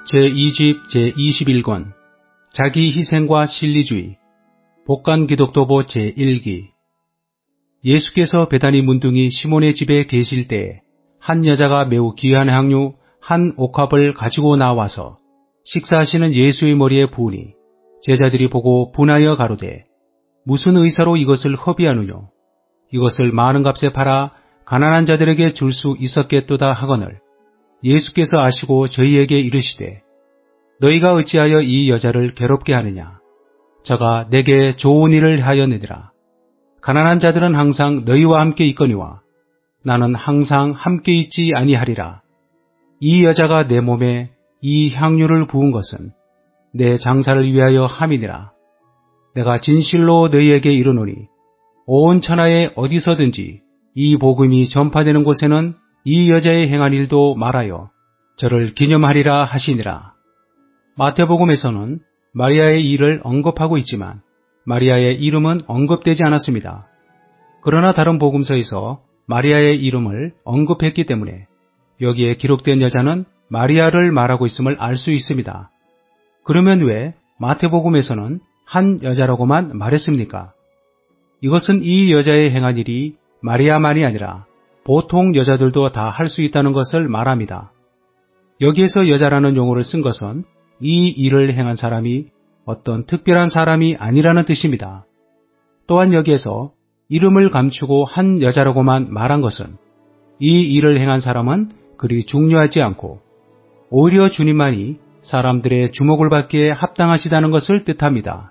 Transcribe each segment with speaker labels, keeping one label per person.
Speaker 1: 제2집 제21권 자기 희생과 실리주의 복간 기독도보 제1기. 예수께서 베다니 문둥이 시몬의 집에 계실 때에 한 여자가 매우 귀한 향유 한 옥합을 가지고 나와서 식사하시는 예수의 머리에 부으니 제자들이 보고 분하여 가로되 무슨 의사로 이것을 허비하느뇨? 이것을 많은 값에 팔아 가난한 자들에게 줄 수 있었겠도다 하거늘 예수께서 아시고 저희에게 이르시되 너희가 어찌하여 이 여자를 괴롭게 하느냐? 저가 내게 좋은 일을 하였느니라. 가난한 자들은 항상 너희와 함께 있거니와 나는 항상 함께 있지 아니하리라. 이 여자가 내 몸에 이 향유를 부은 것은 내 장사를 위하여 함이니라. 내가 진실로 너희에게 이르노니 온 천하에 어디서든지 이 복음이 전파되는 곳에는 이 여자의 행한 일도 말하여 저를 기념하리라 하시니라. 마태복음에서는 마리아의 일을 언급하고 있지만 마리아의 이름은 언급되지 않았습니다. 그러나 다른 복음서에서 마리아의 이름을 언급했기 때문에 여기에 기록된 여자는 마리아를 말하고 있음을 알 수 있습니다. 그러면 왜 마태복음에서는 한 여자라고만 말했습니까? 이것은 이 여자의 행한 일이 마리아만이 아니라 보통 여자들도 다 할 수 있다는 것을 말합니다. 여기에서 여자라는 용어를 쓴 것은 이 일을 행한 사람이 어떤 특별한 사람이 아니라는 뜻입니다. 또한 여기에서 이름을 감추고 한 여자라고만 말한 것은 이 일을 행한 사람은 그리 중요하지 않고 오히려 주님만이 사람들의 주목을 받기에 합당하시다는 것을 뜻합니다.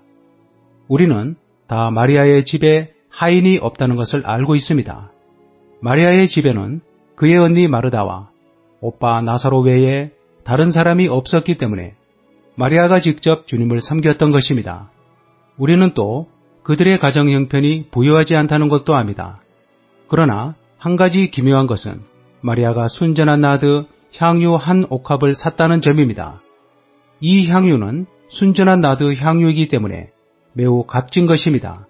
Speaker 1: 우리는 다 마리아의 집에 하인이 없다는 것을 알고 있습니다. 마리아의 집에는 그의 언니 마르다와 오빠 나사로 외에 다른 사람이 없었기 때문에 마리아가 직접 주님을 섬겼던 것입니다. 우리는 또 그들의 가정 형편이 부유하지 않다는 것도 압니다. 그러나 한 가지 기묘한 것은 마리아가 순전한 나드 향유 한 옥합을 샀다는 점입니다. 이 향유는 순전한 나드 향유이기 때문에 매우 값진 것입니다.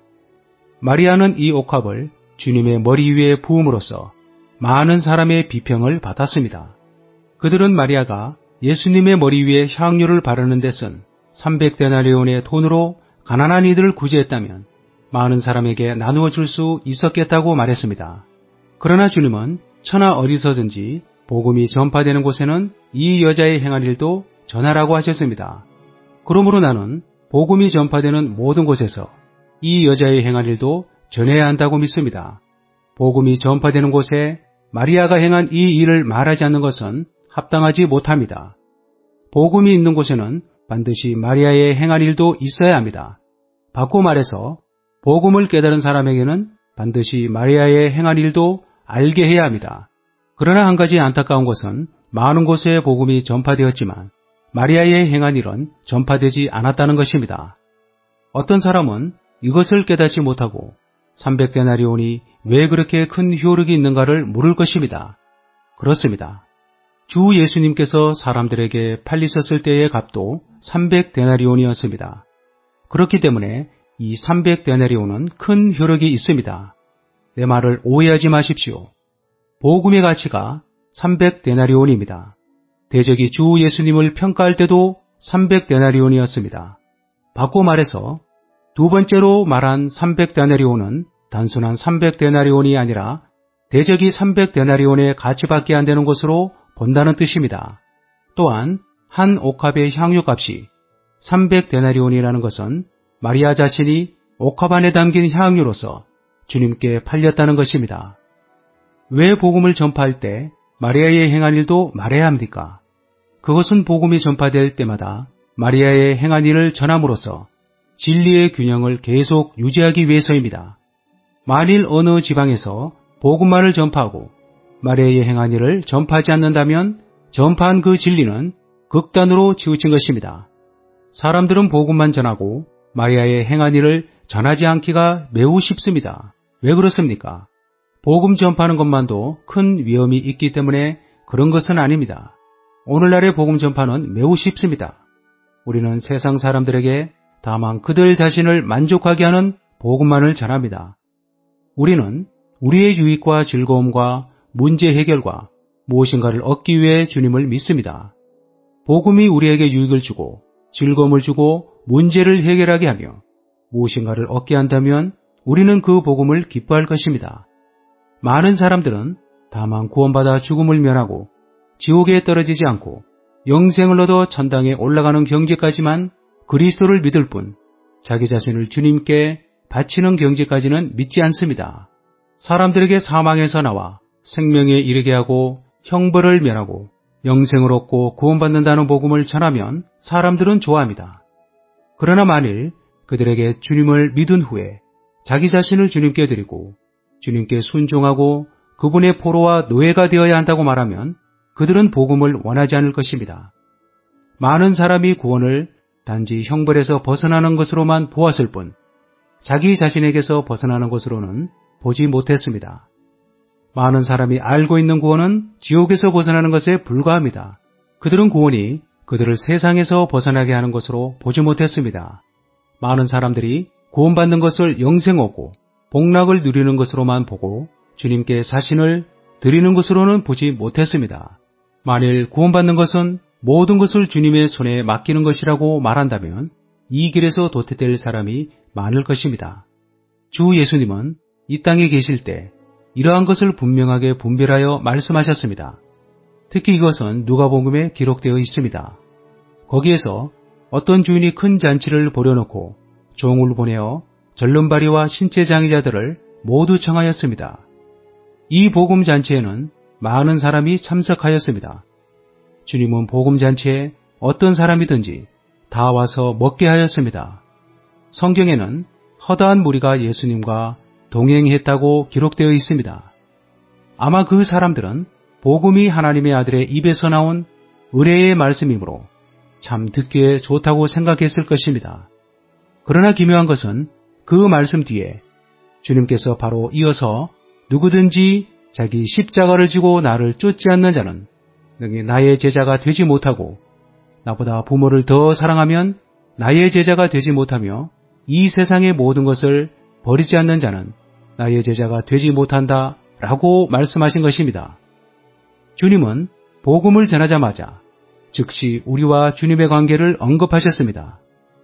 Speaker 1: 마리아는 이 옥합을 주님의 머리 위에 부음으로써 많은 사람의 비평을 받았습니다. 그들은 마리아가 예수님의 머리 위에 향유를 바르는 데 쓴 300데나리온의 돈으로 가난한 이들을 구제했다면 많은 사람에게 나누어 줄 수 있었겠다고 말했습니다. 그러나 주님은 천하 어디서든지 복음이 전파되는 곳에는 이 여자의 행한 일도 전하라고 하셨습니다. 그러므로 나는 복음이 전파되는 모든 곳에서 이 여자의 행한 일도 전해야 한다고 믿습니다. 복음이 전파되는 곳에 마리아가 행한 이 일을 말하지 않는 것은 합당하지 못합니다. 복음이 있는 곳에는 반드시 마리아의 행한 일도 있어야 합니다. 바꿔 말해서 복음을 깨달은 사람에게는 반드시 마리아의 행한 일도 알게 해야 합니다. 그러나 한 가지 안타까운 것은 많은 곳에 복음이 전파되었지만 마리아의 행한 일은 전파되지 않았다는 것입니다. 어떤 사람은 이것을 깨닫지 못하고 300데나리온이 왜 그렇게 큰 효력이 있는가를 물을 것입니다. 그렇습니다. 주 예수님께서 사람들에게 팔리셨을 때의 값도 300데나리온이었습니다. 그렇기 때문에 이 300데나리온은 큰 효력이 있습니다. 내 말을 오해하지 마십시오. 복음의 가치가 300데나리온입니다. 대적이 주 예수님을 평가할 때도 300데나리온이었습니다. 바꿔 말해서 두 번째로 말한 300데나리온은 단순한 300데나리온이 아니라 대적이 300데나리온의 가치밖에 안 되는 것으로 본다는 뜻입니다. 또한 한 옥합의 향유값이 300데나리온이라는 것은 마리아 자신이 옥합 안에 담긴 향유로서 주님께 팔렸다는 것입니다. 왜 복음을 전파할 때 마리아의 행한 일도 말해야 합니까? 그것은 복음이 전파될 때마다 마리아의 행한 일을 전함으로써 진리의 균형을 계속 유지하기 위해서입니다. 만일 어느 지방에서 복음만을 전파하고 마리아의 행한 일을 전파하지 않는다면 전파한 그 진리는 극단으로 치우친 것입니다. 사람들은 복음만 전하고 마리아의 행한 일을 전하지 않기가 매우 쉽습니다. 왜 그렇습니까? 복음 전파하는 것만도 큰 위험이 있기 때문에 그런 것은 아닙니다. 오늘날의 복음 전파는 매우 쉽습니다. 우리는 세상 사람들에게 다만 그들 자신을 만족하게 하는 복음만을 전합니다. 우리는 우리의 유익과 즐거움과 문제 해결과 무엇인가를 얻기 위해 주님을 믿습니다. 복음이 우리에게 유익을 주고 즐거움을 주고 문제를 해결하게 하며 무엇인가를 얻게 한다면 우리는 그 복음을 기뻐할 것입니다. 많은 사람들은 다만 구원받아 죽음을 면하고 지옥에 떨어지지 않고 영생을 얻어 천당에 올라가는 경지까지만 그리스도를 믿을 뿐 자기 자신을 주님께 바치는 경지까지는 믿지 않습니다. 사람들에게 사망에서 나와 생명에 이르게 하고 형벌을 면하고 영생을 얻고 구원받는다는 복음을 전하면 사람들은 좋아합니다. 그러나 만일 그들에게 주님을 믿은 후에 자기 자신을 주님께 드리고 주님께 순종하고 그분의 포로와 노예가 되어야 한다고 말하면 그들은 복음을 원하지 않을 것입니다. 많은 사람이 구원을 단지 형벌에서 벗어나는 것으로만 보았을 뿐 자기 자신에게서 벗어나는 것으로는 보지 못했습니다. 많은 사람이 알고 있는 구원은 지옥에서 벗어나는 것에 불과합니다. 그들은 구원이 그들을 세상에서 벗어나게 하는 것으로 보지 못했습니다. 많은 사람들이 구원받는 것을 영생 얻고 복락을 누리는 것으로만 보고 주님께 자신을 드리는 것으로는 보지 못했습니다. 만일 구원받는 것은 모든 것을 주님의 손에 맡기는 것이라고 말한다면 이 길에서 도태될 사람이 많을 것입니다. 주 예수님은 이 땅에 계실 때 이러한 것을 분명하게 분별하여 말씀하셨습니다. 특히 이것은 누가복음에 기록되어 있습니다. 거기에서 어떤 주인이 큰 잔치를 벌여놓고 종을 보내어 절름발이와 신체 장애자들을 모두 청하였습니다. 이 복음 잔치에는 많은 사람이 참석하였습니다. 주님은 복음 잔치에 어떤 사람이든지 다 와서 먹게 하였습니다. 성경에는 허다한 무리가 예수님과 동행했다고 기록되어 있습니다. 아마 그 사람들은 복음이 하나님의 아들의 입에서 나온 의뢰의 말씀이므로 참 듣기에 좋다고 생각했을 것입니다. 그러나 기묘한 것은 그 말씀 뒤에 주님께서 바로 이어서 누구든지 자기 십자가를 지고 나를 쫓지 않는 자는 능히 나의 제자가 되지 못하고 나보다 부모를 더 사랑하면 나의 제자가 되지 못하며 이 세상의 모든 것을 버리지 않는 자는 나의 제자가 되지 못한다 라고 말씀하신 것입니다. 주님은 복음을 전하자마자 즉시 우리와 주님의 관계를 언급하셨습니다.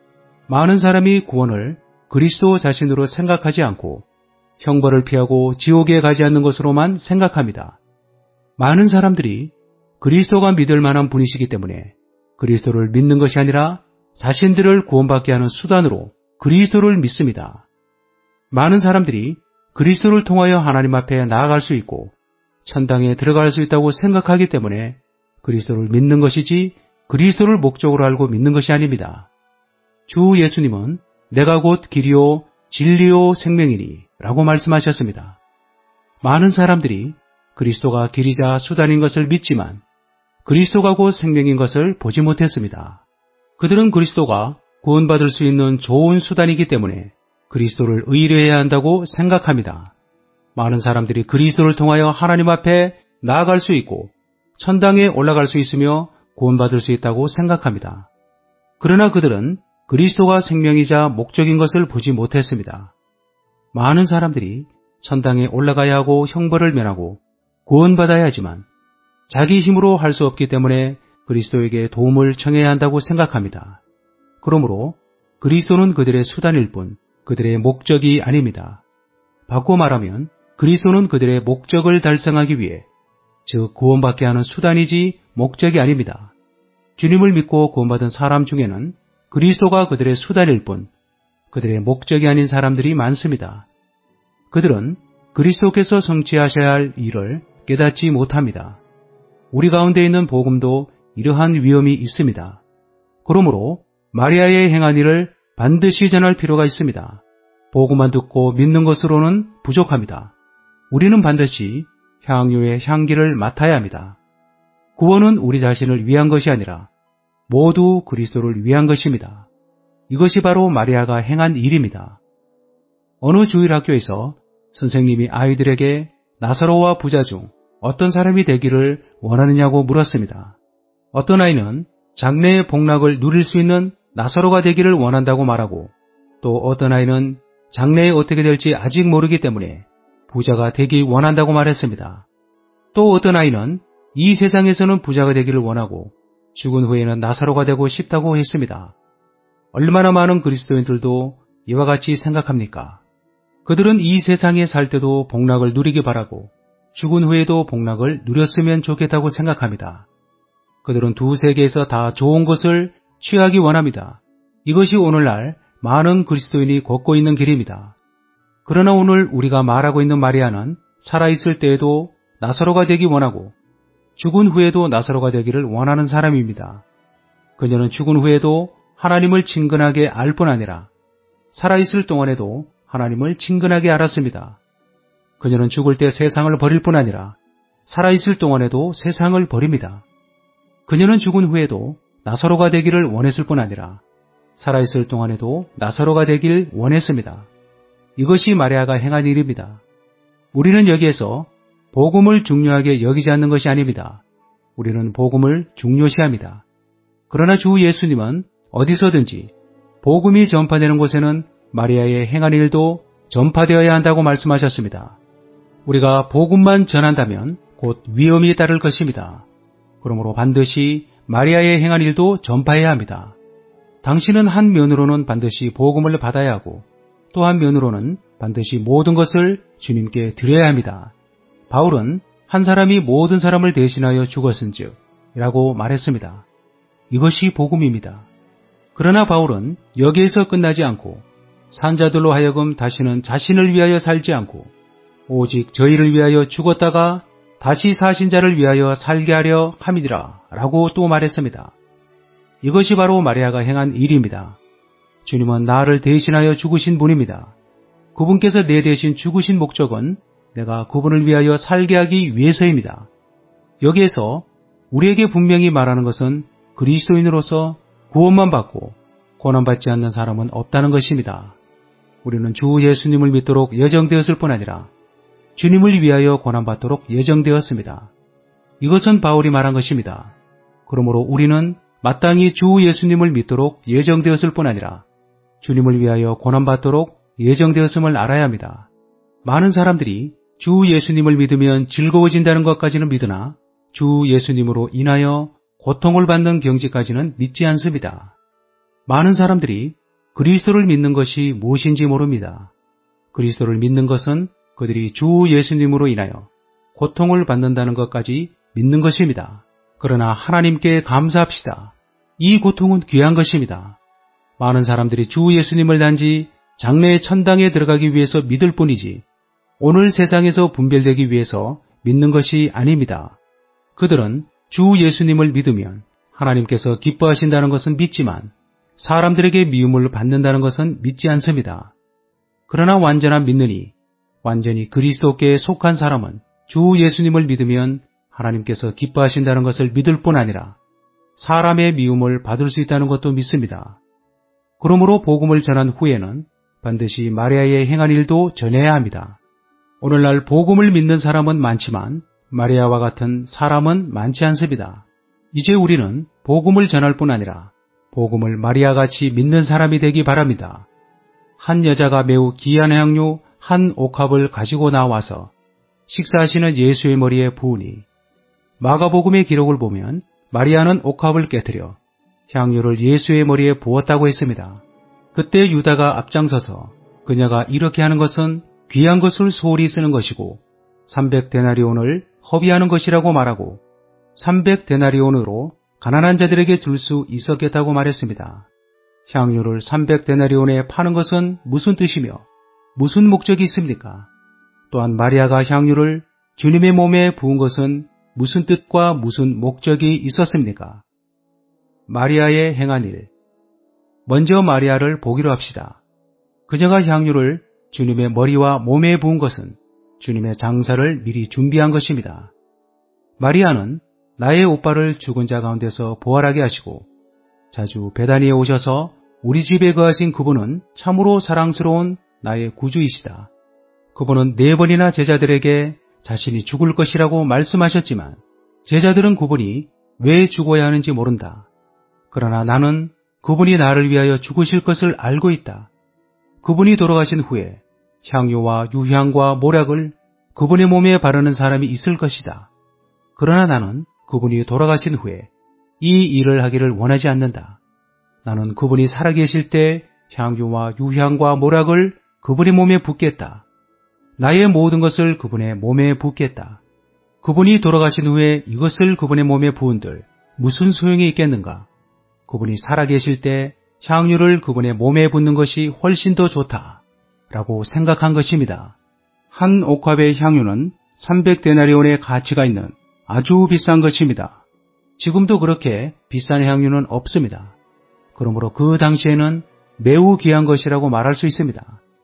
Speaker 1: 많은 사람이 구원을 그리스도 자신으로 생각하지 않고 형벌을 피하고 지옥에 가지 않는 것으로만 생각합니다. 많은 사람들이 그리스도가 믿을 만한 분이시기 때문에 그리스도를 믿는 것이 아니라 자신들을 구원받게 하는 수단으로 그리스도를 믿습니다. 많은 사람들이 그리스도를 통하여 하나님 앞에 나아갈 수 있고 천당에 들어갈 수 있다고 생각하기 때문에 그리스도를 믿는 것이지 그리스도를 목적으로 알고 믿는 것이 아닙니다. 주 예수님은 내가 곧 길이요 진리요 생명이니 라고 말씀하셨습니다. 많은 사람들이 그리스도가 길이자 수단인 것을 믿지만 그리스도가 곧 생명인 것을 보지 못했습니다. 그들은 그리스도가 구원받을 수 있는 좋은 수단이기 때문에 그리스도를 의뢰해야 한다고 생각합니다. 많은 사람들이 그리스도를 통하여 하나님 앞에 나아갈 수 있고 천당에 올라갈 수 있으며 구원받을 수 있다고 생각합니다. 그러나 그들은 그리스도가 생명이자 목적인 것을 보지 못했습니다. 많은 사람들이 천당에 올라가야 하고 형벌을 면하고 구원받아야 하지만 자기 힘으로 할 수 없기 때문에 그리스도에게 도움을 청해야 한다고 생각합니다. 그러므로 그리스도는 그들의 수단일 뿐 그들의 목적이 아닙니다. 바꿔 말하면 그리스도는 그들의 목적을 달성하기 위해 즉 구원받게 하는 수단이지 목적이 아닙니다. 주님을 믿고 구원받은 사람 중에는 그리스도가 그들의 수단일 뿐 그들의 목적이 아닌 사람들이 많습니다. 그들은 그리스도께서 성취하셔야 할 일을 깨닫지 못합니다. 우리 가운데 있는 복음도 이러한 위험이 있습니다. 그러므로 마리아의 행한 일을 반드시 전할 필요가 있습니다. 복음만 듣고 믿는 것으로는 부족합니다. 우리는 반드시 향유의 향기를 맡아야 합니다. 구원은 우리 자신을 위한 것이 아니라 모두 그리스도를 위한 것입니다. 이것이 바로 마리아가 행한 일입니다. 어느 주일학교에서 선생님이 아이들에게 나사로와 부자 중 어떤 사람이 되기를 원하느냐고 물었습니다. 어떤 아이는 장래의 복락을 누릴 수 있는 나사로가 되기를 원한다고 말하고 또 어떤 아이는 장래에 어떻게 될지 아직 모르기 때문에 부자가 되기 원한다고 말했습니다. 또 어떤 아이는 이 세상에서는 부자가 되기를 원하고 죽은 후에는 나사로가 되고 싶다고 했습니다. 얼마나 많은 그리스도인들도 이와 같이 생각합니까? 그들은 이 세상에 살 때도 복락을 누리기 바라고 죽은 후에도 복락을 누렸으면 좋겠다고 생각합니다. 그들은 두 세계에서 다 좋은 것을 취하기 원합니다. 이것이 오늘날 많은 그리스도인이 걷고 있는 길입니다. 그러나 오늘 우리가 말하고 있는 마리아는 살아있을 때에도 나사로가 되기 원하고 죽은 후에도 나사로가 되기를 원하는 사람입니다. 그녀는 죽은 후에도 하나님을 친근하게 알 뿐 아니라 살아있을 동안에도 하나님을 친근하게 알았습니다. 그녀는 죽을 때 세상을 버릴 뿐 아니라 살아있을 동안에도 세상을 버립니다. 그녀는 죽은 후에도 나사로가 되기를 원했을 뿐 아니라 살아있을 동안에도 나사로가 되길 원했습니다. 이것이 마리아가 행한 일입니다. 우리는 여기에서 복음을 중요하게 여기지 않는 것이 아닙니다. 우리는 복음을 중요시합니다. 그러나 주 예수님은 어디서든지 복음이 전파되는 곳에는 마리아의 행한 일도 전파되어야 한다고 말씀하셨습니다. 우리가 복음만 전한다면 곧 위험이 따를 것입니다. 그러므로 반드시 마리아의 행한 일도 전파해야 합니다. 당신은 한 면으로는 반드시 복음을 받아야 하고 또 한 면으로는 반드시 모든 것을 주님께 드려야 합니다. 바울은 한 사람이 모든 사람을 대신하여 죽었은즉 이라고 말했습니다. 이것이 복음입니다. 그러나 바울은 여기에서 끝나지 않고 산자들로 하여금 다시는 자신을 위하여 살지 않고 오직 저희를 위하여 죽었다가 다시 사신 자를 위하여 살게 하려 함이니라 라고 또 말했습니다. 이것이 바로 마리아가 행한 일입니다. 주님은 나를 대신하여 죽으신 분입니다. 그분께서 내 대신 죽으신 목적은 내가 그분을 위하여 살게 하기 위해서입니다. 여기에서 우리에게 분명히 말하는 것은 그리스도인으로서 구원만 받고 고난받지 않는 사람은 없다는 것입니다. 우리는 주 예수님을 믿도록 예정되었을 뿐 아니라 주님을 위하여 고난받도록 예정되었습니다. 이것은 바울이 말한 것입니다. 그러므로 우리는 마땅히 주 예수님을 믿도록 예정되었을 뿐 아니라 주님을 위하여 고난받도록 예정되었음을 알아야 합니다. 많은 사람들이 주 예수님을 믿으면 즐거워진다는 것까지는 믿으나 주 예수님으로 인하여 고통을 받는 경지까지는 믿지 않습니다. 많은 사람들이 그리스도를 믿는 것이 무엇인지 모릅니다. 그리스도를 믿는 것은 그들이 주 예수님으로 인하여 고통을 받는다는 것까지 믿는 것입니다. 그러나 하나님께 감사합시다. 이 고통은 귀한 것입니다. 많은 사람들이 주 예수님을 단지 장래의 천당에 들어가기 위해서 믿을 뿐이지 오늘 세상에서 분별되기 위해서 믿는 것이 아닙니다. 그들은 주 예수님을 믿으면 하나님께서 기뻐하신다는 것은 믿지만 사람들에게 미움을 받는다는 것은 믿지 않습니다. 그러나 완전한 믿느니 완전히 그리스도께 속한 사람은 주 예수님을 믿으면 하나님께서 기뻐하신다는 것을 믿을 뿐 아니라 사람의 미움을 받을 수 있다는 것도 믿습니다. 그러므로 복음을 전한 후에는 반드시 마리아의 행한 일도 전해야 합니다. 오늘날 복음을 믿는 사람은 많지만 마리아와 같은 사람은 많지 않습니다. 이제 우리는 복음을 전할 뿐 아니라 복음을 마리아같이 믿는 사람이 되기 바랍니다. 한 여자가 매우 귀한 향료 한 옥합을 가지고 나와서 식사하시는 예수의 머리에 부으니 마가복음의 기록을 보면 마리아는 옥합을 깨뜨려 향료를 예수의 머리에 부었다고 했습니다. 그때 유다가 앞장서서 그녀가 이렇게 하는 것은 귀한 것을 소홀히 쓰는 것이고 300데나리온을 허비하는 것이라고 말하고 300데나리온으로 가난한 자들에게 줄 수 있었겠다고 말했습니다. 향료를 300데나리온에 파는 것은 무슨 뜻이며 무슨 목적이 있습니까? 또한 마리아가 향유를 주님의 몸에 부은 것은 무슨 뜻과 무슨 목적이 있었습니까? 마리아의 행한 일. 먼저 마리아를 보기로 합시다. 그녀가 향유를 주님의 머리와 몸에 부은 것은 주님의 장사를 미리 준비한 것입니다. 마리아는 나의 오빠를 죽은 자 가운데서 부활하게 하시고 자주 베다니에 오셔서 우리 집에 거하신 그분은 참으로 사랑스러운 나의 구주이시다. 그분은 4번이나 제자들에게 자신이 죽을 것이라고 말씀하셨지만 제자들은 그분이 왜 죽어야 하는지 모른다. 그러나 나는 그분이 나를 위하여 죽으실 것을 알고 있다. 그분이 돌아가신 후에 향유와 유향과 모략을 그분의 몸에 바르는 사람이 있을 것이다. 그러나 나는 그분이 돌아가신 후에 이 일을 하기를 원하지 않는다. 나는 그분이 살아계실 때 향유와 유향과 모략을 그분의 몸에 붓겠다. 나의 모든 것을 그분의 몸에 붓겠다. 그분이 돌아가신 후에 이것을 그분의 몸에 부은들 무슨 소용이 있겠는가? 그분이 살아계실 때 향유를 그분의 몸에 붓는 것이 훨씬 더 좋다. 라고 생각한 것입니다. 한 옥합의 향유는 300데나리온의 가치가 있는 아주 비싼 것입니다. 지금도 그렇게 비싼 향유는 없습니다. 그러므로 그 당시에는 매우 귀한 것이라고 말할 수 있습니다.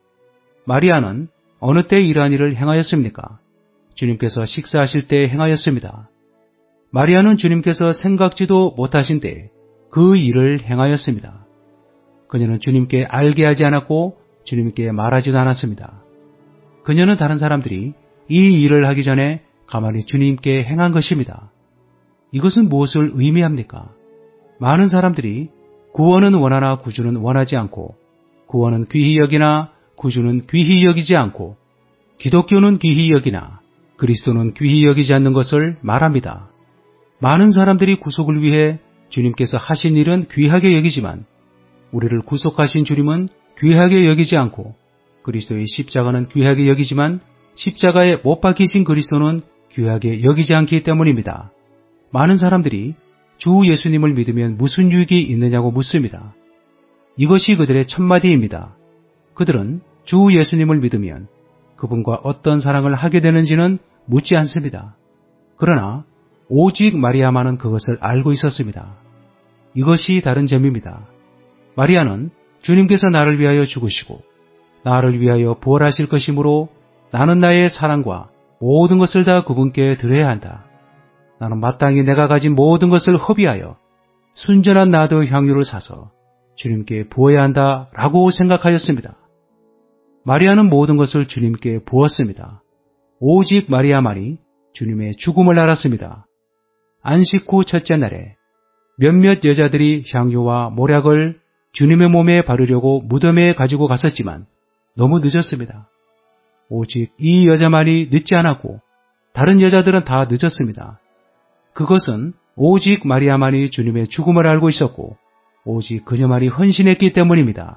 Speaker 1: 마리아는 어느 때 이러한 일을 행하였습니까? 주님께서 식사하실 때 행하였습니다. 마리아는 주님께서 생각지도 못하신 때 그 일을 행하였습니다. 그녀는 주님께 알게 하지 않았고 주님께 말하지도 않았습니다. 그녀는 다른 사람들이 이 일을 하기 전에 가만히 주님께 행한 것입니다. 이것은 무엇을 의미합니까? 많은 사람들이 구원은 원하나 구주는 원하지 않고, 구원은 귀히 여기나 구주는 귀히 여기지 않고, 기독교는 귀히 여기나 그리스도는 귀히 여기지 않는 것을 말합니다. 많은 사람들이 구속을 위해 주님께서 하신 일은 귀하게 여기지만 우리를 구속하신 주님은 귀하게 여기지 않고, 그리스도의 십자가는 귀하게 여기지만 십자가에 못 박히신 그리스도는 귀하게 여기지 않기 때문입니다. 많은 사람들이 주 예수님을 믿으면 무슨 유익이 있느냐고 묻습니다. 이것이 그들의 첫마디입니다. 그들은 주 예수님을 믿으면 그분과 어떤 사랑을 하게 되는지는 묻지 않습니다. 그러나 오직 마리아만은 그것을 알고 있었습니다. 이것이 다른 점입니다. 마리아는 주님께서 나를 위하여 죽으시고 나를 위하여 부활하실 것이므로 나는 나의 사랑과 모든 것을 다 그분께 드려야 한다. 나는 마땅히 내가 가진 모든 것을 허비하여 순전한 나도 향유를 사서 주님께 부어야 한다 라고 생각하였습니다. 마리아는 모든 것을 주님께 부었습니다. 오직 마리아만이 주님의 죽음을 알았습니다. 안식 후 첫째 날에 몇몇 여자들이 향유와 모략을 주님의 몸에 바르려고 무덤에 가지고 갔었지만 너무 늦었습니다. 오직 이 여자만이 늦지 않았고 다른 여자들은 다 늦었습니다. 그것은 오직 마리아만이 주님의 죽음을 알고 있었고 오직 그녀만이 헌신했기 때문입니다.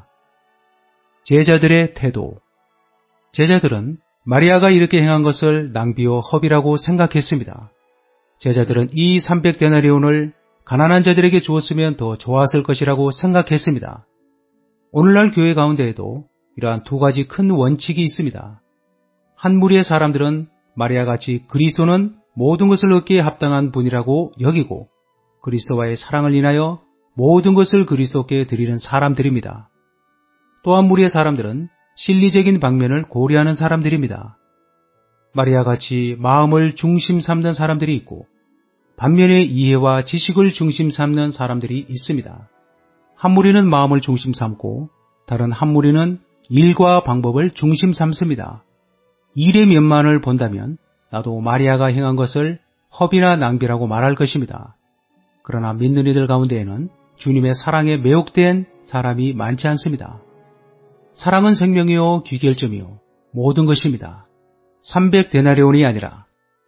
Speaker 1: 제자들의 태도. 제자들은 마리아가 이렇게 행한 것을 낭비요 허비라고 생각했습니다. 제자들은 이 300데나리온을 가난한 자들에게 주었으면 더 좋았을 것이라고 생각했습니다. 오늘날 교회 가운데에도 이러한 두 가지 큰 원칙이 있습니다. 한 무리의 사람들은 마리아같이 그리스도는 모든 것을 얻기에 합당한 분이라고 여기고 그리스도와의 사랑을 인하여 모든 것을 그리스도께 드리는 사람들입니다. 또 한 무리의 사람들은 실리적인 방면을 고려하는 사람들입니다. 마리아같이 마음을 중심 삼는 사람들이 있고 반면에 이해와 지식을 중심 삼는 사람들이 있습니다. 한 무리는 마음을 중심 삼고 다른 한 무리는 일과 방법을 중심 삼습니다. 일의 면만을 본다면 나도 마리아가 행한 것을 허비나 낭비라고 말할 것입니다. 그러나 믿는 이들 가운데에는 주님의 사랑에 매혹된 사람이 많지 않습니다. 사랑은 생명이요 귀결점이요 모든 것입니다. 300데나리온이 아니라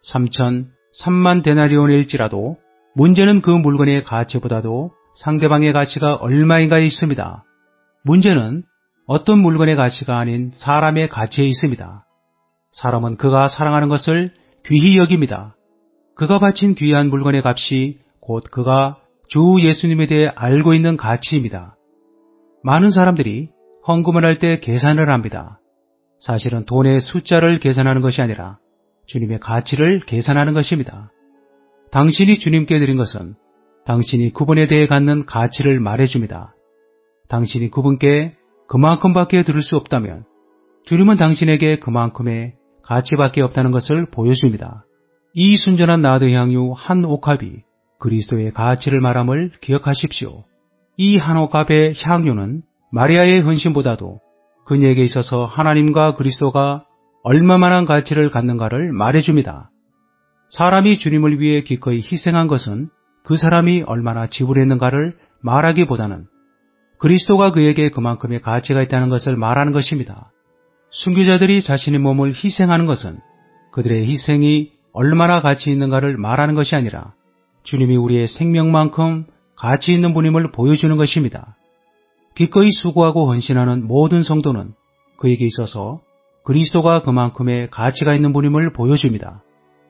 Speaker 1: 3만 데나리온일지라도 문제는 그 물건의 가치보다도 상대방의 가치가 얼마인가에 있습니다. 문제는 어떤 물건의 가치가 아닌 사람의 가치에 있습니다. 사람은 그가 사랑하는 것을 귀히 여깁니다. 그가 바친 귀한 물건의 값이 곧 그가 주 예수님에 대해 알고 있는 가치입니다. 많은 사람들이 헌금을 할 때 계산을 합니다. 사실은 돈의 숫자를 계산하는 것이 아니라 주님의 가치를 계산하는 것입니다. 당신이 주님께 드린 것은 당신이 그분에 대해 갖는 가치를 말해줍니다. 당신이 그분께 그만큼밖에 들을 수 없다면 주님은 당신에게 그만큼의 가치밖에 없다는 것을 보여줍니다. 이 순전한 나드 향유 한 옥합이 그리스도의 가치를 말함을 기억하십시오. 이 한 옥합의 향유는 마리아의 헌신보다도 그녀에게 있어서 하나님과 그리스도가 얼마만한 가치를 갖는가를 말해줍니다. 사람이 주님을 위해 기꺼이 희생한 것은 그 사람이 얼마나 지불했는가를 말하기보다는 그리스도가 그에게 그만큼의 가치가 있다는 것을 말하는 것입니다. 순교자들이 자신의 몸을 희생하는 것은 그들의 희생이 얼마나 가치 있는가를 말하는 것이 아니라 주님이 우리의 생명만큼 가치 있는 분임을 보여주는 것입니다. 기꺼이 수고하고 헌신하는 모든 성도는 그에게 있어서 그리스도가 그만큼의 가치가 있는 분임을 보여줍니다.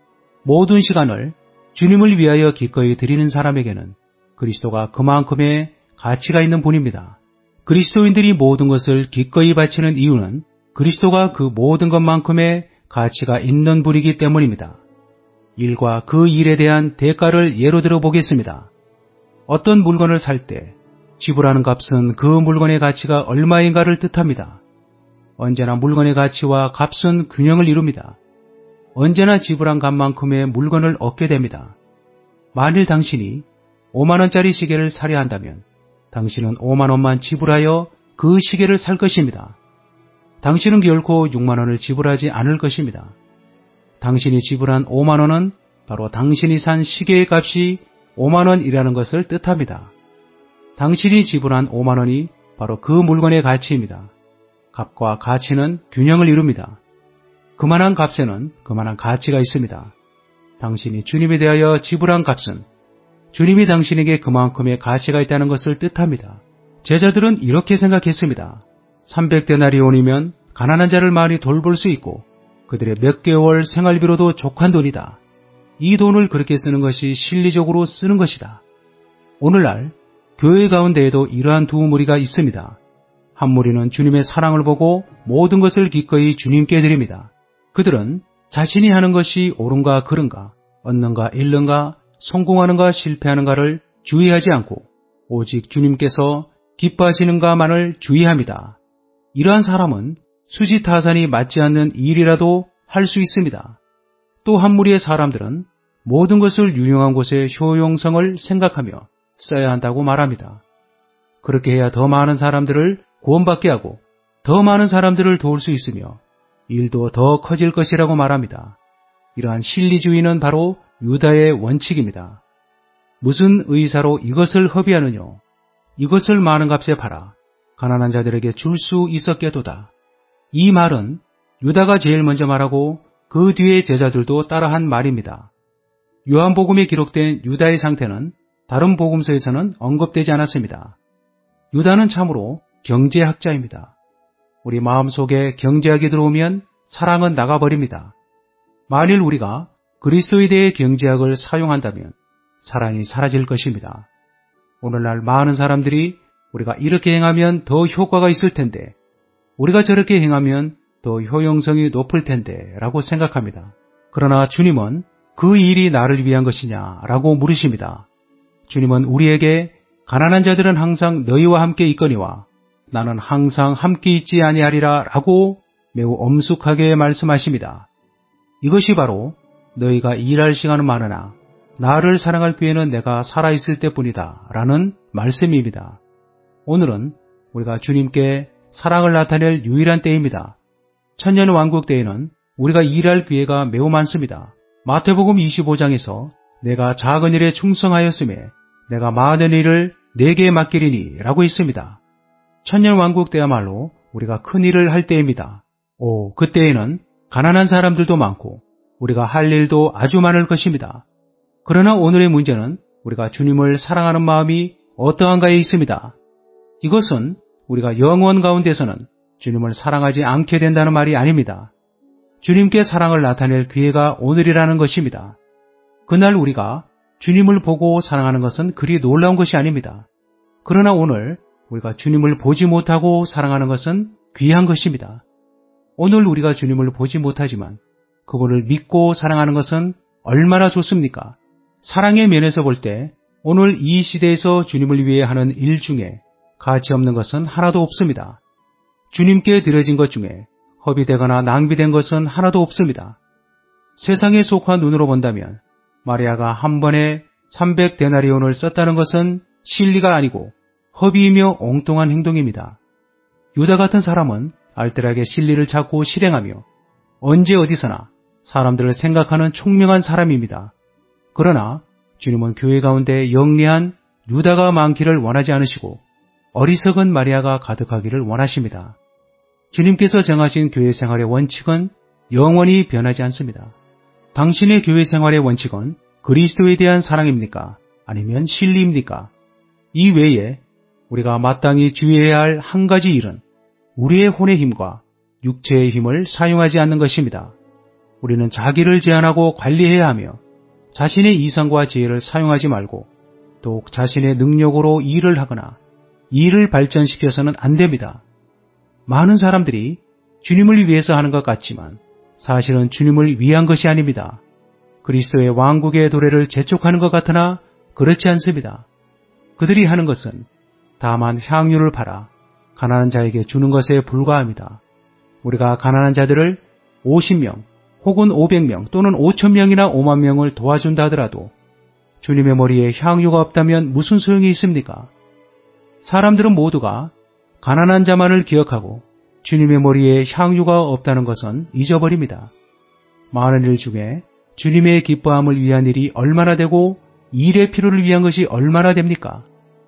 Speaker 1: 모든 시간을 주님을 위하여 기꺼이 드리는 사람에게는 그리스도가 그만큼의 가치가 있는 분입니다. 그리스도인들이 모든 것을 기꺼이 바치는 이유는 그리스도가 그 모든 것만큼의 가치가 있는 분이기 때문입니다. 일과 그 일에 대한 대가를 예로 들어 보겠습니다. 어떤 물건을 살 때 지불하는 값은 그 물건의 가치가 얼마인가를 뜻합니다. 언제나 물건의 가치와 값은 균형을 이룹니다. 언제나 지불한 값만큼의 물건을 얻게 됩니다. 만일 당신이 5만 원짜리 시계를 사려 한다면 당신은 5만 원만 지불하여 그 시계를 살 것입니다. 당신은 결코 6만 원을 지불하지 않을 것입니다. 당신이 지불한 5만 원은 바로 당신이 산 시계의 값이 5만 원이라는 것을 뜻합니다. 당신이 지불한 5만 원이 바로 그 물건의 가치입니다. 값과 가치는 균형을 이룹니다. 그만한 값에는 그만한 가치가 있습니다. 당신이 주님에 대하여 지불한 값은 주님이 당신에게 그만큼의 가치가 있다는 것을 뜻합니다. 제자들은 이렇게 생각했습니다. 300데나리온이면 가난한 자를 많이 돌볼 수 있고 그들의 몇 개월 생활비로도 족한 돈이다. 이 돈을 그렇게 쓰는 것이 실리적으로 쓰는 것이다. 오늘날 교회 가운데에도 이러한 두 무리가 있습니다. 한 무리는 주님의 사랑을 보고 모든 것을 기꺼이 주님께 드립니다. 그들은 자신이 하는 것이 옳은가 그른가, 얻는가 잃는가, 성공하는가 실패하는가를 주의하지 않고 오직 주님께서 기뻐하시는가만을 주의합니다. 이러한 사람은 수지타산이 맞지 않는 일이라도 할 수 있습니다. 또 한 무리의 사람들은 모든 것을 유용한 곳의 효용성을 생각하며 써야 한다고 말합니다. 그렇게 해야 더 많은 사람들을 구원받게 하고 더 많은 사람들을 도울 수 있으며 일도 더 커질 것이라고 말합니다. 이러한 실리주의는 바로 유다의 원칙입니다. 무슨 의사로 이것을 허비하느냐? 이것을 많은 값에 팔아 가난한 자들에게 줄 수 있었게도다. 이 말은 유다가 제일 먼저 말하고 그 뒤에 제자들도 따라한 말입니다. 요한복음에 기록된 유다의 상태는 다른 복음서에서는 언급되지 않았습니다. 유다는 참으로 경제학자입니다. 우리 마음속에 경제학이 들어오면 사랑은 나가버립니다. 만일 우리가 그리스도에 대해 경제학을 사용한다면 사랑이 사라질 것입니다. 오늘날 많은 사람들이 우리가 이렇게 행하면 더 효과가 있을 텐데, 우리가 저렇게 행하면 더 효용성이 높을 텐데 라고 생각합니다. 그러나 주님은 그 일이 나를 위한 것이냐 라고 물으십니다. 주님은 우리에게 가난한 자들은 항상 너희와 함께 있거니와 나는 항상 함께 있지 아니하리라 라고 매우 엄숙하게 말씀하십니다. 이것이 바로 너희가 일할 시간은 많으나 나를 사랑할 기회는 내가 살아있을 때뿐이다 라는 말씀입니다. 오늘은 우리가 주님께 사랑을 나타낼 유일한 때입니다. 천년왕국 때에는 우리가 일할 기회가 매우 많습니다. 마태복음 25장에서 내가 작은 일에 충성하였음에 내가 많은 일을 내게 맡기리니 라고 했습니다. 천년왕국 때야말로 우리가 큰 일을 할 때입니다. 그때에는 가난한 사람들도 많고 우리가 할 일도 아주 많을 것입니다. 그러나 오늘의 문제는 우리가 주님을 사랑하는 마음이 어떠한가에 있습니다. 이것은 우리가 영원 가운데서는 주님을 사랑하지 않게 된다는 말이 아닙니다. 주님께 사랑을 나타낼 기회가 오늘이라는 것입니다. 그날 우리가 주님을 보고 사랑하는 것은 그리 놀라운 것이 아닙니다. 그러나 오늘 우리가 주님을 보지 못하고 사랑하는 것은 귀한 것입니다. 오늘 우리가 주님을 보지 못하지만 그분을 믿고 사랑하는 것은 얼마나 좋습니까? 사랑의 면에서 볼 때 오늘 이 시대에서 주님을 위해 하는 일 중에 가치 없는 것은 하나도 없습니다. 주님께 드려진 것 중에 허비되거나 낭비된 것은 하나도 없습니다. 세상에 속한 눈으로 본다면 마리아가 한 번에 300데나리온을 썼다는 것은 실리가 아니고 허비이며 엉뚱한 행동입니다. 유다 같은 사람은 알뜰하게 실리를 찾고 실행하며 언제 어디서나 사람들을 생각하는 총명한 사람입니다. 그러나 주님은 교회 가운데 영리한 유다가 많기를 원하지 않으시고 어리석은 마리아가 가득하기를 원하십니다. 주님께서 정하신 교회 생활의 원칙은 영원히 변하지 않습니다. 당신의 교회 생활의 원칙은 그리스도에 대한 사랑입니까? 아니면 신리입니까? 이 외에 우리가 마땅히 주의해야 할 한 가지 일은 우리의 혼의 힘과 육체의 힘을 사용하지 않는 것입니다. 우리는 자기를 제한하고 관리해야 하며 자신의 이성과 지혜를 사용하지 말고 또 자신의 능력으로 일을 하거나 일을 발전시켜서는 안 됩니다. 많은 사람들이 주님을 위해서 하는 것 같지만 사실은 주님을 위한 것이 아닙니다. 그리스도의 왕국의 도래를 재촉하는 것 같으나 그렇지 않습니다. 그들이 하는 것은 다만 향유를 팔아 가난한 자에게 주는 것에 불과합니다. 우리가 가난한 자들을 50명 혹은 500명 또는 5,000명이나 5만 명을 도와준다 하더라도 주님의 머리에 향유가 없다면 무슨 소용이 있습니까? 사람들은 모두가 가난한 자만을 기억하고 주님의 머리에 향유가 없다는 것은 잊어버립니다. 많은 일 중에 주님의 기뻐함을 위한 일이 얼마나 되고 일의 필요를 위한 것이 얼마나 됩니까?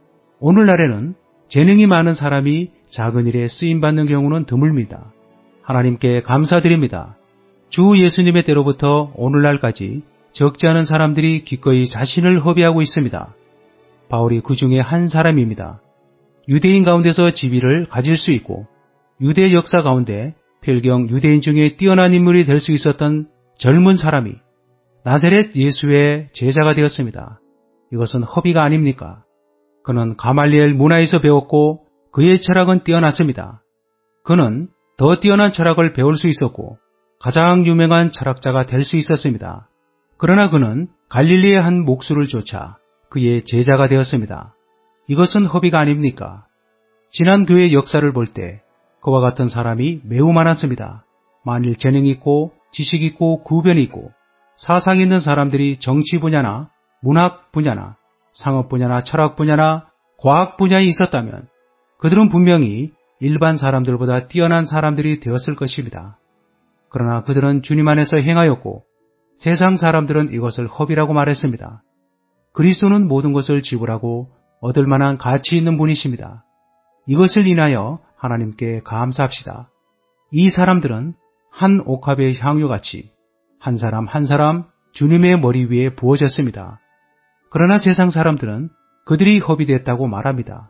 Speaker 1: 오늘날에는 재능이 많은 사람이 작은 일에 쓰임받는 경우는 드뭅니다. 하나님께 감사드립니다. 주 예수님의 때로부터 오늘날까지 적지 않은 사람들이 기꺼이 자신을 허비하고 있습니다. 바울이 그 중에 한 사람입니다. 유대인 가운데서 지위를 가질 수 있고 유대 역사 가운데 필경 유대인 중에 뛰어난 인물이 될 수 있었던 젊은 사람이 나사렛 예수의 제자가 되었습니다. 이것은 허비가 아닙니까? 그는 가말리엘 문화에서 배웠고 그의 철학은 뛰어났습니다. 그는 더 뛰어난 철학을 배울 수 있었고 가장 유명한 철학자가 될 수 있었습니다. 그러나 그는 갈릴리의 한 목수를 쫓아 그의 제자가 되었습니다. 이것은 허비가 아닙니까? 지난 교회 역사를 볼 때 그와 같은 사람이 매우 많았습니다. 만일 재능이 있고 지식이 있고 구변이 있고 사상이 있는 사람들이 정치 분야나 문학 분야나 상업 분야나 철학 분야나 과학 분야에 있었다면 그들은 분명히 일반 사람들보다 뛰어난 사람들이 되었을 것입니다. 그러나 그들은 주님 안에서 행하였고 세상 사람들은 이것을 허비라고 말했습니다. 그리스도는 모든 것을 지불하고 얻을 만한 가치 있는 분이십니다. 이것을 인하여 하나님께 감사합시다. 이 사람들은 한 옥합의 향유같이 한 사람 한 사람 주님의 머리 위에 부어졌습니다. 그러나 세상 사람들은 그들이 허비됐다고 말합니다.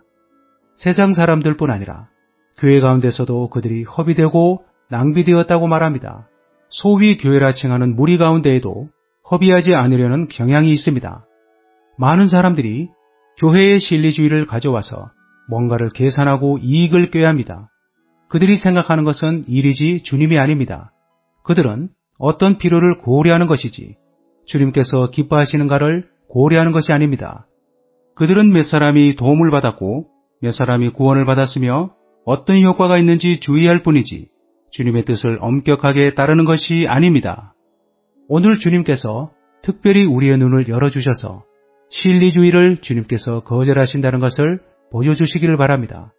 Speaker 1: 세상 사람들뿐 아니라 교회 가운데서도 그들이 허비되고 낭비되었다고 말합니다. 소위 교회라 칭하는 무리 가운데에도 허비하지 않으려는 경향이 있습니다. 많은 사람들이 교회의 실리주의를 가져와서 뭔가를 계산하고 이익을 꾀합니다. 그들이 생각하는 것은 일이지 주님이 아닙니다. 그들은 어떤 필요를 고려하는 것이지 주님께서 기뻐하시는가를 고려하는 것이 아닙니다. 그들은 몇 사람이 도움을 받았고 몇 사람이 구원을 받았으며 어떤 효과가 있는지 주의할 뿐이지 주님의 뜻을 엄격하게 따르는 것이 아닙니다. 오늘 주님께서 특별히 우리의 눈을 열어주셔서 실리주의를 주님께서 거절하신다는 것을 보여주시기를 바랍니다.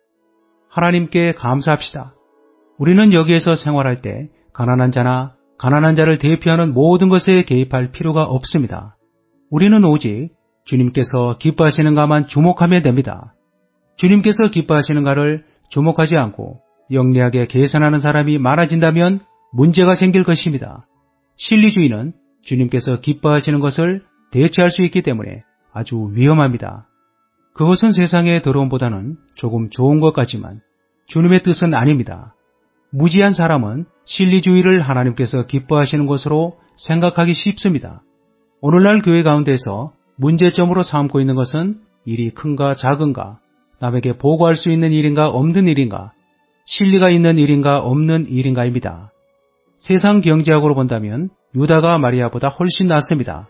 Speaker 1: 하나님께 감사합시다. 우리는 여기에서 생활할 때 가난한 자나 가난한 자를 대표하는 모든 것에 개입할 필요가 없습니다. 우리는 오직 주님께서 기뻐하시는가만 주목하면 됩니다. 주님께서 기뻐하시는가를 주목하지 않고 영리하게 계산하는 사람이 많아진다면 문제가 생길 것입니다. 실리주의는 주님께서 기뻐하시는 것을 대체할 수 있기 때문에 아주 위험합니다. 그것은 세상의 더러움보다는 조금 좋은 것 같지만 주님의 뜻은 아닙니다. 무지한 사람은 실리주의를 하나님께서 기뻐하시는 것으로 생각하기 쉽습니다. 오늘날 교회 가운데서 문제점으로 삼고 있는 것은 일이 큰가 작은가, 남에게 보고할 수 있는 일인가 없는 일인가, 실리가 있는 일인가 없는 일인가입니다. 세상 경제학으로 본다면 유다가 마리아보다 훨씬 낫습니다.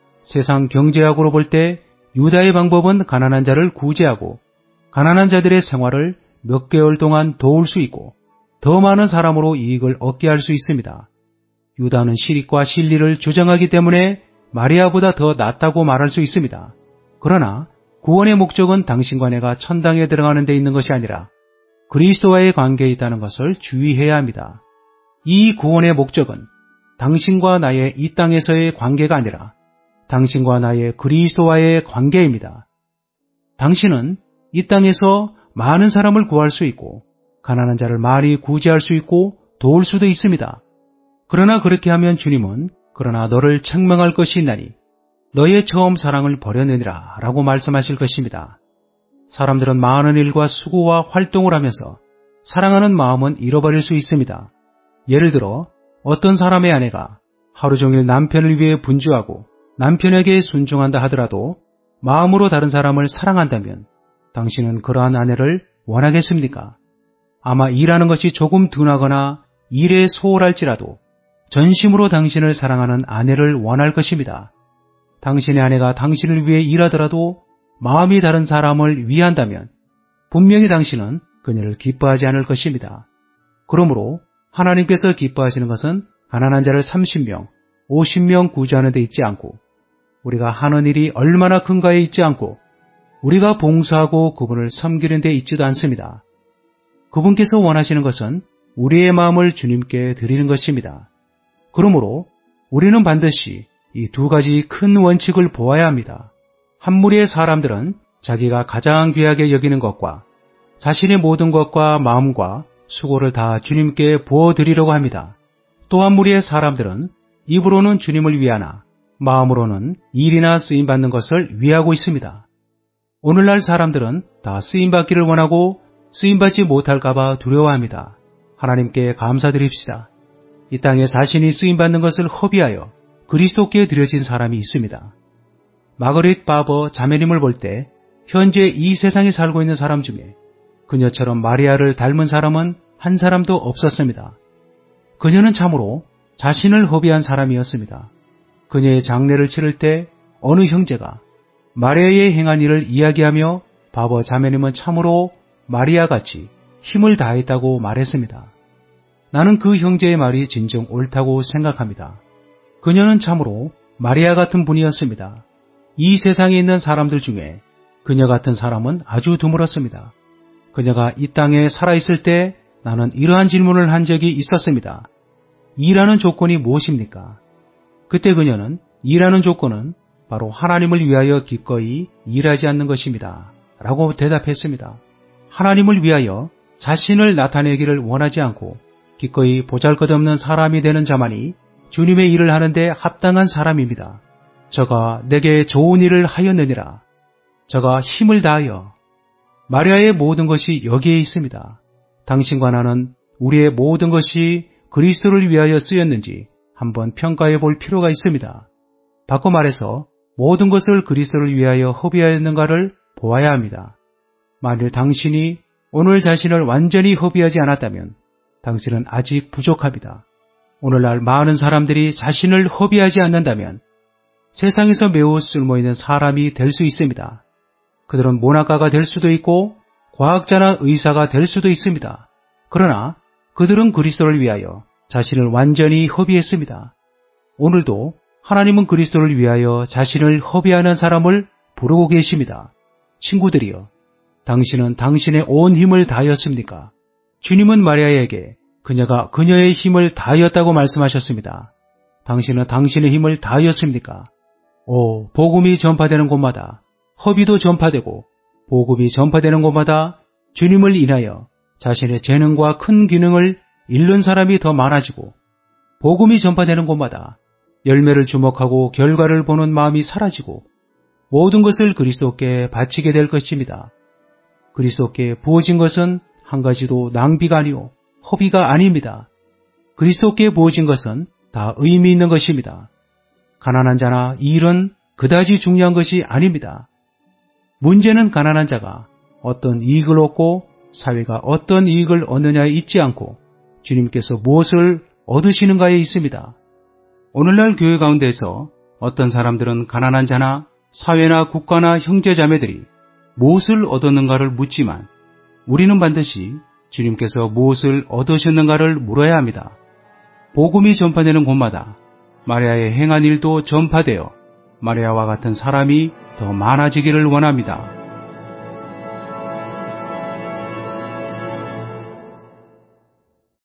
Speaker 1: 세상 경제학으로 볼 때 유다의 방법은 가난한 자를 구제하고 가난한 자들의 생활을 몇 개월 동안 도울 수 있고 더 많은 사람으로 이익을 얻게 할 수 있습니다. 유다는 실익과 실리를 주장하기 때문에 마리아보다 더 낫다고 말할 수 있습니다. 그러나 구원의 목적은 당신과 내가 천당에 들어가는 데 있는 것이 아니라 그리스도와의 관계에 있다는 것을 주의해야 합니다. 이 구원의 목적은 당신과 나의 이 땅에서의 관계가 아니라 당신과 나의 그리스도와의 관계입니다. 당신은 이 땅에서 많은 사람을 구할 수 있고 가난한 자를 많이 구제할 수 있고 도울 수도 있습니다. 그러나 그렇게 하면 주님은 그러나 너를 책망할 것이 있나니 너의 처음 사랑을 버렸느니라 라고 말씀하실 것입니다. 사람들은 많은 일과 수고와 활동을 하면서 사랑하는 마음은 잃어버릴 수 있습니다. 예를 들어 어떤 사람의 아내가 하루 종일 남편을 위해 분주하고 남편에게 순종한다 하더라도 마음으로 다른 사람을 사랑한다면 당신은 그러한 아내를 원하겠습니까? 아마 일하는 것이 조금 둔하거나 일에 소홀할지라도 전심으로 당신을 사랑하는 아내를 원할 것입니다. 당신의 아내가 당신을 위해 일하더라도 마음이 다른 사람을 위한다면 분명히 당신은 그녀를 기뻐하지 않을 것입니다. 그러므로 하나님께서 기뻐하시는 것은 가난한 자를 30명, 50명 구제하는 데 있지 않고 우리가 하는 일이 얼마나 큰가에 있지 않고 우리가 봉사하고 그분을 섬기는 데 있지도 않습니다. 그분께서 원하시는 것은 우리의 마음을 주님께 드리는 것입니다. 그러므로 우리는 반드시 이 두 가지 큰 원칙을 보아야 합니다. 한 무리의 사람들은 자기가 가장 귀하게 여기는 것과 자신의 모든 것과 마음과 수고를 다 주님께 부어드리려고 합니다. 또 한 무리의 사람들은 입으로는 주님을 위하나 마음으로는 일이나 쓰임받는 것을 위하고 있습니다. 오늘날 사람들은 다 쓰임받기를 원하고 쓰임받지 못할까봐 두려워합니다. 하나님께 감사드립시다. 이 땅에 자신이 쓰임받는 것을 허비하여 그리스도께 드려진 사람이 있습니다. 마거릿 바버 자매님을 볼 때 현재 이 세상에 살고 있는 사람 중에 그녀처럼 마리아를 닮은 사람은 한 사람도 없었습니다. 그녀는 참으로 자신을 허비한 사람이었습니다. 그녀의 장례를 치를 때 어느 형제가 마리아의 행한 일을 이야기하며 바버 자매님은 참으로 마리아같이 힘을 다했다고 말했습니다. 나는 그 형제의 말이 진정 옳다고 생각합니다. 그녀는 참으로 마리아 같은 분이었습니다. 이 세상에 있는 사람들 중에 그녀 같은 사람은 아주 드물었습니다. 그녀가 이 땅에 살아있을 때 나는 이러한 질문을 한 적이 있었습니다. 일하는 조건이 무엇입니까? 그때 그녀는 일하는 조건은 바로 하나님을 위하여 기꺼이 일하지 않는 것입니다. 라고 대답했습니다. 하나님을 위하여 자신을 나타내기를 원하지 않고 기꺼이 보잘것없는 사람이 되는 자만이 주님의 일을 하는데 합당한 사람입니다. 저가 내게 좋은 일을 하였느니라. 저가 힘을 다하여. 마리아의 모든 것이 여기에 있습니다. 당신과 나는 우리의 모든 것이 그리스도를 위하여 쓰였는지 한번 평가해 볼 필요가 있습니다. 바꿔 말해서 모든 것을 그리스도를 위하여 허비하였는가를 보아야 합니다. 만일 당신이 오늘 자신을 완전히 허비하지 않았다면 당신은 아직 부족합니다. 오늘날 많은 사람들이 자신을 허비하지 않는다면 세상에서 매우 쓸모있는 사람이 될 수 있습니다. 그들은 문학가가 될 수도 있고 과학자나 의사가 될 수도 있습니다. 그러나 그들은 그리스도를 위하여 자신을 완전히 허비했습니다. 오늘도 하나님은 그리스도를 위하여 자신을 허비하는 사람을 부르고 계십니다. 친구들이여, 당신은 당신의 온 힘을 다하였습니까? 주님은 마리아에게 그녀가 그녀의 힘을 다하였다고 말씀하셨습니다. 당신은 당신의 힘을 다하였습니까? 복음이 전파되는 곳마다 허비도 전파되고 복음이 전파되는 곳마다 주님을 인하여 자신의 재능과 큰 기능을 잃는 사람이 더 많아지고 복음이 전파되는 곳마다 열매를 주목하고 결과를 보는 마음이 사라지고 모든 것을 그리스도께 바치게 될 것입니다. 그리스도께 부어진 것은 한 가지도 낭비가 아니오 허비가 아닙니다. 그리스도께 부어진 것은 다 의미 있는 것입니다. 가난한 자나 일은 그다지 중요한 것이 아닙니다. 문제는 가난한 자가 어떤 이익을 얻고 사회가 어떤 이익을 얻느냐에 있지 않고 주님께서 무엇을 얻으시는가에 있습니다. 오늘날 교회 가운데서 어떤 사람들은 가난한 자나 사회나 국가나 형제자매들이 무엇을 얻었는가를 묻지만 우리는 반드시 주님께서 무엇을 얻으셨는가를 물어야 합니다. 복음이 전파되는 곳마다 마리아의 행한 일도 전파되어 마리아와 같은 사람이 더 많아지기를 원합니다.